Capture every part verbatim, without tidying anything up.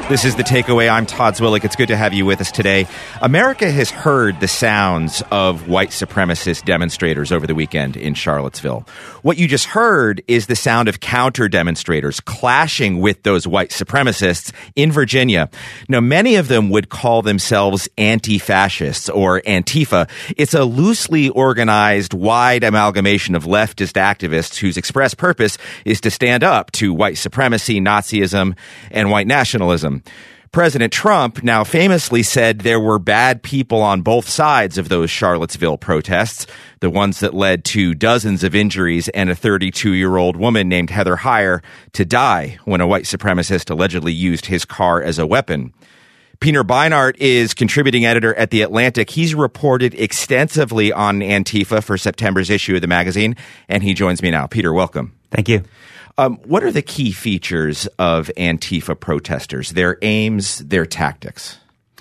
This is The Takeaway. I'm Todd Zwillich. It's good to have you with us today. America has heard the sounds of white supremacist demonstrators over the weekend in Charlottesville. What you just heard is the sound of counter-demonstrators clashing with those white supremacists in Virginia. Now, many of them would call themselves anti-fascists or Antifa. It's a loosely organized, wide amalgamation of leftist activists whose express purpose is to stand up to white supremacy, Nazism, and white nationalism. President Trump now famously said there were bad people on both sides of those Charlottesville protests, the ones that led to dozens of injuries and a thirty-two-year-old woman named Heather Heyer to die when a white supremacist allegedly used his car as a weapon. Peter Beinart is contributing editor at The Atlantic. He's reported extensively on Antifa for September's issue of the magazine, and he joins me now. Peter, welcome. Thank you. Um, what are the key features of Antifa protesters, their aims, their tactics?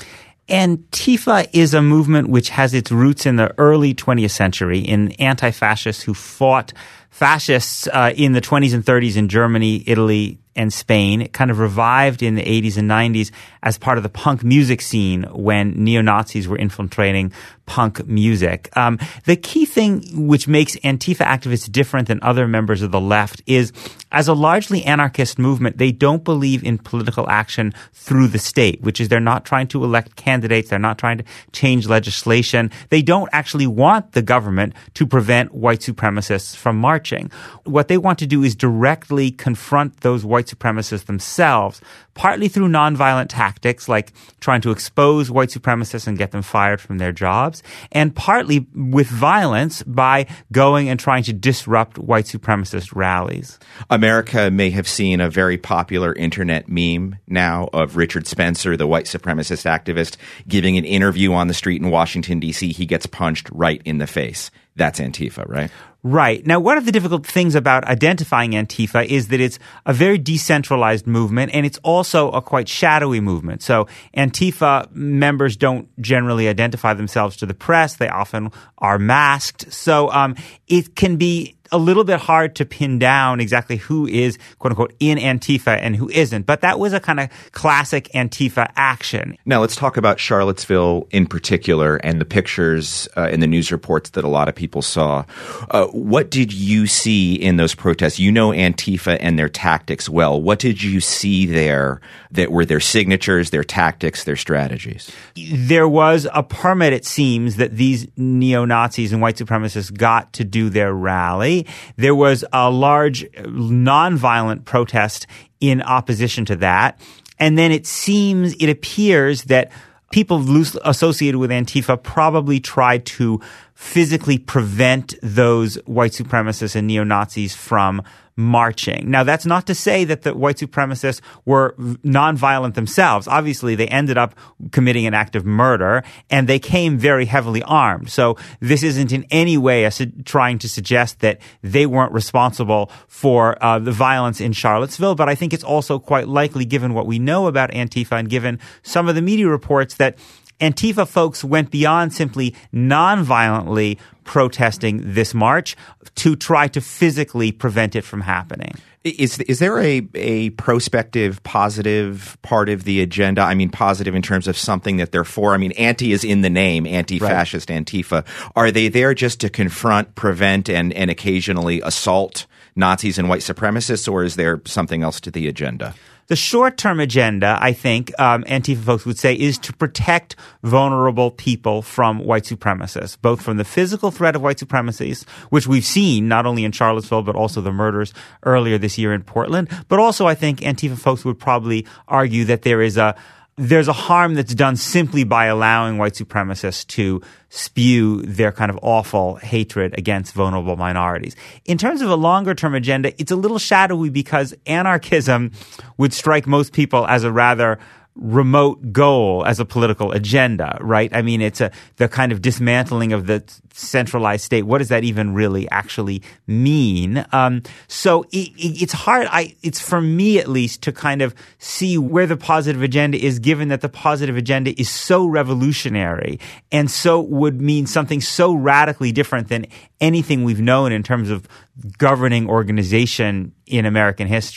Antifa is a movement which has its roots in the early twentieth century in anti-fascists who fought fascists uh, in the twenties and thirties in Germany, Italy, and Spain. It kind of revived in the eighties and nineties as part of the punk music scene when neo-Nazis were infiltrating punk music. Um, the key thing which makes Antifa activists different than other members of the left is, as a largely anarchist movement, they don't believe in political action through the state, which is they're not trying to elect candidates. They're not trying to change legislation. They don't actually want the government to prevent white supremacists from marching. What they want to do is directly confront those white supremacists themselves, partly through nonviolent tactics like trying to expose white supremacists and get them fired from their jobs, and partly with violence by going and trying to disrupt white supremacist rallies. America may have seen a very popular internet meme now of Richard Spencer, the white supremacist activist, giving an interview on the street in Washington, D C He gets punched right in the face. That's Antifa, right? Right. Now, one of the difficult things about identifying Antifa is that it's a very decentralized movement, and it's also a quite shadowy movement. So Antifa members don't generally identify themselves to the press. They often are masked. So um, it can be a little bit hard to pin down exactly who is, quote unquote, in Antifa and who isn't. But that was a kind of classic Antifa action. Now, let's talk about Charlottesville in particular and the pictures uh, and the news reports that a lot of people saw. Uh, what did you see in those protests? You know Antifa and their tactics well. What did you see there that were their signatures, their tactics, their strategies? There was a permit, it seems, that these neo-Nazis and white supremacists got to do their rally. There was a large nonviolent protest in opposition to that. And then it seems, it appears that people loosely associated with Antifa probably tried to physically prevent those white supremacists and neo-Nazis from marching. Now, that's not to say that the white supremacists were nonviolent themselves. Obviously, they ended up committing an act of murder, and they came very heavily armed. So this isn't in any way a su- trying to suggest that they weren't responsible for uh, the violence in Charlottesville. But I think it's also quite likely, given what we know about Antifa and given some of the media reports, that Antifa folks went beyond simply nonviolently protesting this march to try to physically prevent it from happening. Is is there a, a prospective, positive part of the agenda? I mean, positive in terms of something that they're for. I mean, anti is in the name, anti-fascist, right. Antifa. Are they there just to confront, prevent, and, and occasionally assault Nazis and white supremacists, or is there something else to the agenda? The short-term agenda, I think, um, Antifa folks would say, is to protect vulnerable people from white supremacists, both from the physical threat of white supremacists, which we've seen not only in Charlottesville, but also the murders earlier this year in Portland. But also, I think Antifa folks would probably argue that there is a there's a harm that's done simply by allowing white supremacists to spew their kind of awful hatred against vulnerable minorities. In terms of a longer-term agenda, it's a little shadowy because anarchism would strike most people as a rather remote goal as a political agenda, right? I mean, it's a the kind of dismantling of the centralized state. What does that even really actually mean? Um, so it, it, it's hard. I it's for me at least to kind of see where the positive agenda is, given that the positive agenda is so revolutionary and so would mean something so radically different than anything we've known in terms of governing organization in American history.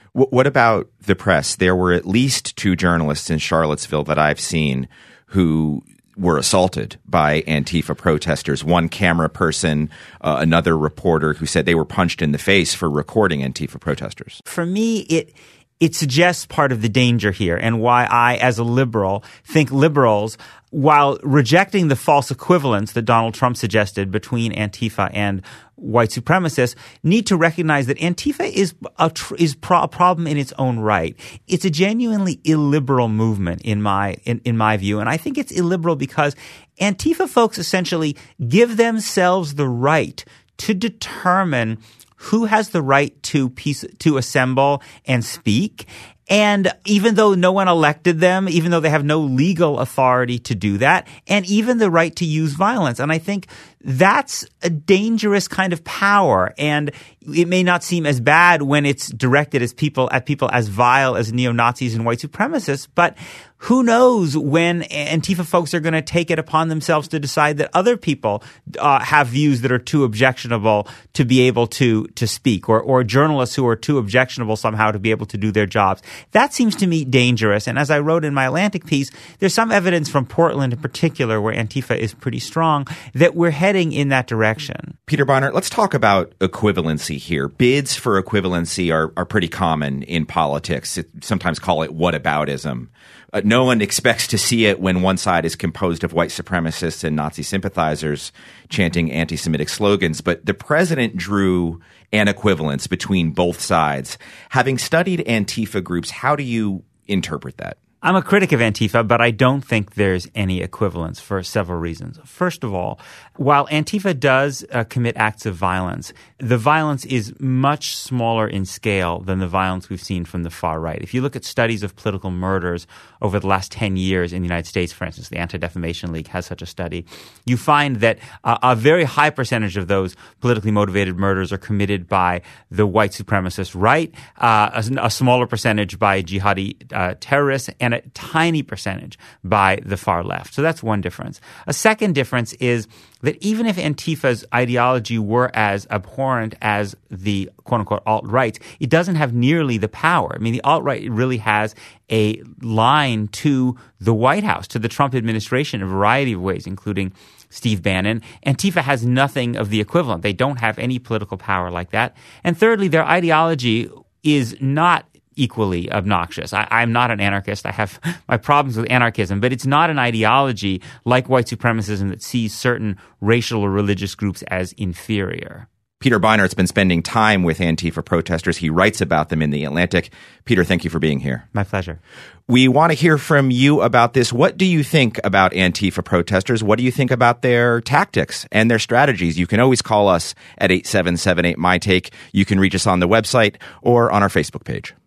W- what about the press? There were at least two journalists in Charlottesville that I've seen who were assaulted by Antifa protesters. One camera person, uh, another reporter who said they were punched in the face for recording Antifa protesters. For me, it it suggests part of the danger here and why I, as a liberal, think liberals, while rejecting the false equivalence that Donald Trump suggested between Antifa and white supremacists, need to recognize that Antifa is a tr- is pro- a problem in its own right. It's a genuinely illiberal movement in my in, in my view, and I think it's illiberal because Antifa folks essentially give themselves the right to determine who has the right to peace, to assemble and speak. And even though no one elected them, even though they have no legal authority to do that, and even the right to use violence. And I think that's a dangerous kind of power. And it may not seem as bad when it's directed as people at people as vile as neo-Nazis and white supremacists, but who knows when Antifa folks are going to take it upon themselves to decide that other people uh, have views that are too objectionable to be able to to speak, or or journalists who are too objectionable somehow to be able to do their jobs. That seems to me dangerous. And as I wrote in my Atlantic piece, there's some evidence from Portland in particular, where Antifa is pretty strong, that we're heading in that direction. Peter Beinart, let's talk about equivalency here. Bids for equivalency are, are pretty common in politics. It, sometimes call it whataboutism. Uh, no one expects to see it when one side is composed of white supremacists and Nazi sympathizers chanting anti-Semitic slogans. But the president drew an equivalence between both sides. Having studied Antifa groups, how do you interpret that? I'm a critic of Antifa, but I don't think there's any equivalence for several reasons. First of all, while Antifa does uh, commit acts of violence, the violence is much smaller in scale than the violence we've seen from the far right. If you look at studies of political murders over the last ten years in the United States, for instance, the Anti-Defamation League has such a study, you find that uh, a very high percentage of those politically motivated murders are committed by the white supremacist right, uh, a, a smaller percentage by jihadi uh, terrorists, and a tiny percentage by the far left. So that's one difference. A second difference is that even if Antifa's ideology were as abhorrent as the quote-unquote alt-right, it doesn't have nearly the power. I mean, the alt-right really has a line to the White House, to the Trump administration in a variety of ways, including Steve Bannon. Antifa has nothing of the equivalent. They don't have any political power like that. And thirdly, their ideology is not equally obnoxious. I, I'm not an anarchist. I have my problems with anarchism, but it's not an ideology like white supremacism that sees certain racial or religious groups as inferior. Peter Beinart's been spending time with Antifa protesters. He writes about them in The Atlantic. Peter, thank you for being here. My pleasure. We want to hear from you about this. What do you think about Antifa protesters? What do you think about their tactics and their strategies? You can always call us at eight seven seven eight, M Y Take. You can reach us on the website or on our Facebook page.